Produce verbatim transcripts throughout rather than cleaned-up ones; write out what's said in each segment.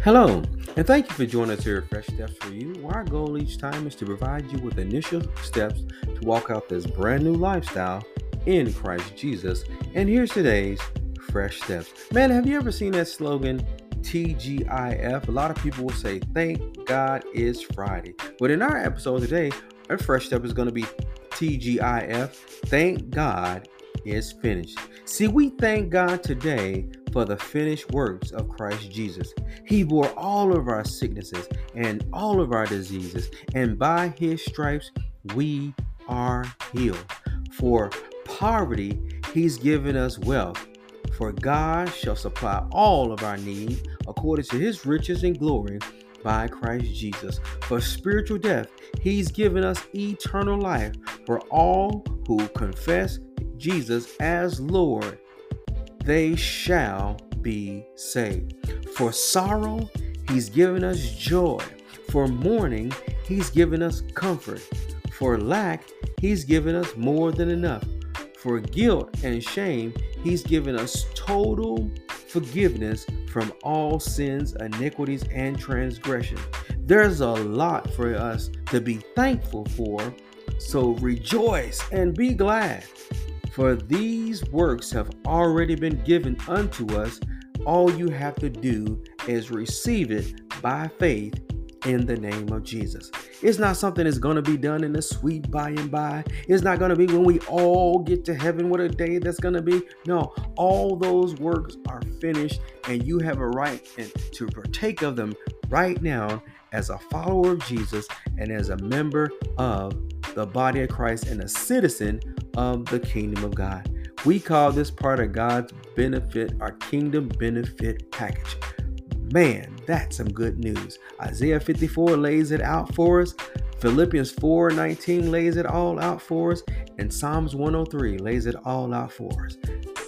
Hello, and thank you for joining us here at Fresh Steps for You, where our goal each time is to provide you with initial steps to walk out this brand new lifestyle in Christ Jesus. And here's today's Fresh Steps. Man, have you ever seen that slogan, T G I F? A lot of people will say, thank God it's Friday. But in our episode today, our Fresh Step is going to be T G I F, thank God is finished. See, we thank God today for the finished works of Christ Jesus. He bore all of our sicknesses and all of our diseases, and by his stripes we are healed. For poverty, he's given us wealth. For God shall supply all of our need according to his riches and glory by Christ Jesus. For spiritual death, he's given us eternal life for all who confess Jesus as Lord, they shall be saved. For sorrow, he's given us joy. For mourning, he's given us comfort. For lack, he's given us more than enough. For guilt and shame, he's given us total forgiveness from all sins, iniquities, and transgression. There's a lot for us to be thankful for, so rejoice and be glad. For these works have already been given unto us. All you have to do is receive it by faith in the name of Jesus. It's not something that's going to be done in the sweet by and by. It's not going to be when we all get to heaven. What a day that's going to be. No, all those works are finished, and you have a right to partake of them right now as a follower of Jesus and as a member of the body of Christ and a citizen of the kingdom of God. We call this part of God's benefit, our kingdom benefit package. Man, that's some good news. Isaiah fifty-four lays it out for us. Philippians four nineteen lays it all out for us. And Psalms one oh three lays it all out for us.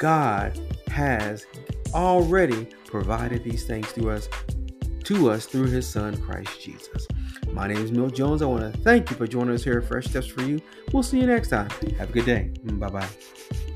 God has already provided these things to us, to us through his son, Christ Jesus. My name is Milt Jones. I want to thank you for joining us here at Fresh Steps for You. We'll see you next time. Have a good day. Bye-bye.